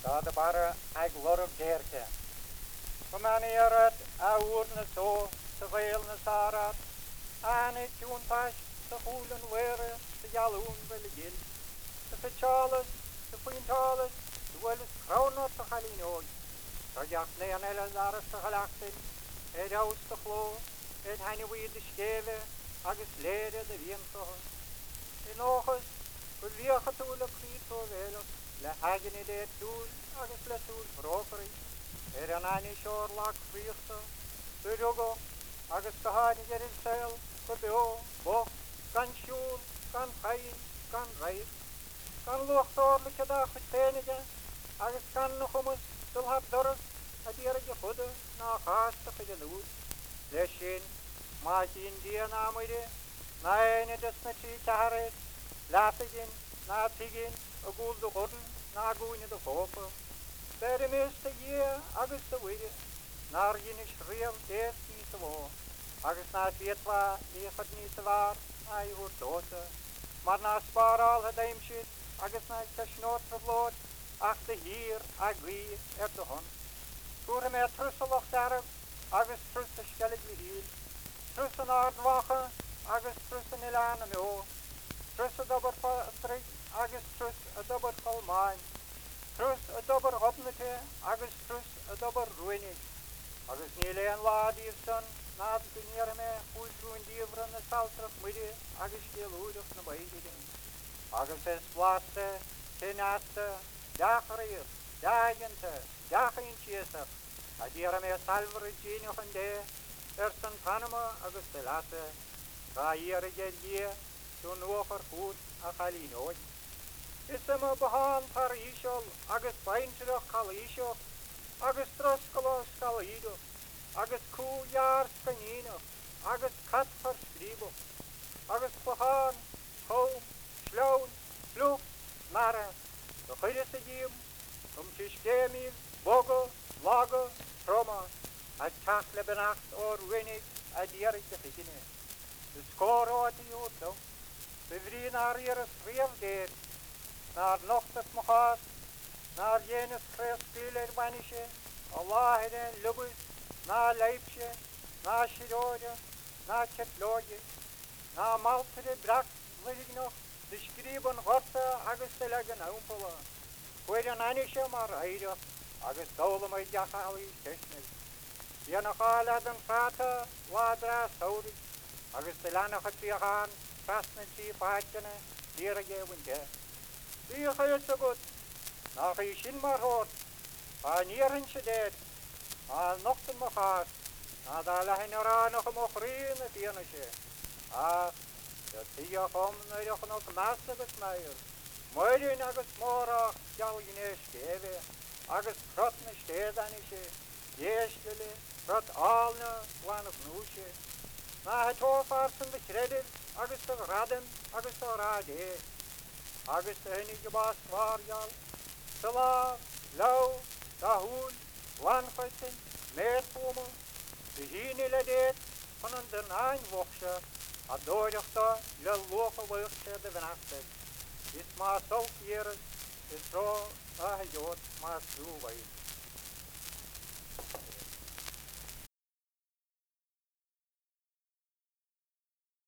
de barre ag lorf deerke. Vermaneer het oorne zo, te veel na sarat, aan het joontas, te voelen were, te jaloen willen gil. Te verchales, te pointales, te willen kroonot te galinooi. Rajak neanelle daar te gelachten, het huis te glo, het hanne weer de schewe, agus leren de wientogen. In ogen, voor wie getoele priet zo wel, le hagen in de toel, agus le toel brokeri. Een aannie shoorlak vliegte, de jogo, agus de hagen in het zeil, gebeo, boch, kan sjoel, kan gein, kan reis. Kan luchtordelijke dag vertenigen, agus kan nog om eens, zal heb dorp, het hier je goede, na gaastige genoeg. Lesjen, maak je in die naamide, na een des met je taret, laten je, na tiggen, een goede gorden, na goede de kopen. Bij de meeste hier, agus de wede, naar je niet schreeuw, eerst niet te woon. Agus na het weet waar, je gaat niet te waar, hij wordt dood. Maar na spaar al het eemsjes, agus na het snoot verbloot, achter hier, agwie, de hond. Voor mij trusselig daarop, agus trussen schelig wie hier. Trussen aardwagen, agus trussen ilaan en o. Trussen dobber vertrek, agus trussen dobber volmaan. Trus a dobber opnete, agus trus a dobber ruinig. Agus niet alleen laadiersen, na de kunier me, goed doen dieveren de saltrug midden, agus heel hoedig naar buiten. Agus es plaatste, tenaste, dagreer, dagente, dagintjesig. A dieren me salvere genig en de, ersten panema, agus de lasse. Ga hier je, toen oger goed, a galinooit. Is me behaan par ishol, agus baintelig kal ishol, agus troskalos kal ido, agus koe jaar skanino, agus kat versliebo, agus behaan, hoom, sloon, vloeg, mara, de gidse jim, tischkemil, bogo, lago, troma, het kakle benacht or winnig, het dierig de gidine. De score uit die auto, de vriend naar hier schreef deed, naar nochtens mochaas, naar jenes kreespieler wanische, Allah en lubus, naar leipje, naar shirode, naar chetloje, naar maltere brak, wil ik nog, de schrijven horte, agus te leggen umpelen. Voor een anische maar rijden, agus dole met jachali technisch. Je nog al uit een vaten, wadra saudi, agus te lange het gaan, vast met die paardjene, hier geven je. Die gaat zo goed. Nog eens in maar hoort. Aan hier in je deed. Aan nog te mochaas. Aan daar leggen er aan nog een mochrie in het enige. Ach, dat zie je komt nog nog massen besmeier. Mooi in agus morag, jou je neer schreven. Agus trot me steed aan je. Jeestele, trot alne, waan op noesje. Na het hoofdvaartsen beschredden, agus te radden, agus te radden. Agus de enige baas waarjal, te laag, lauw, te hoel, wangessen, meerpomen, de hienele deed van een denaan wochtje, a doorjachte, le loge wochtje de benachten. Is maar zo kieres, is zo, jood, maar zo wees.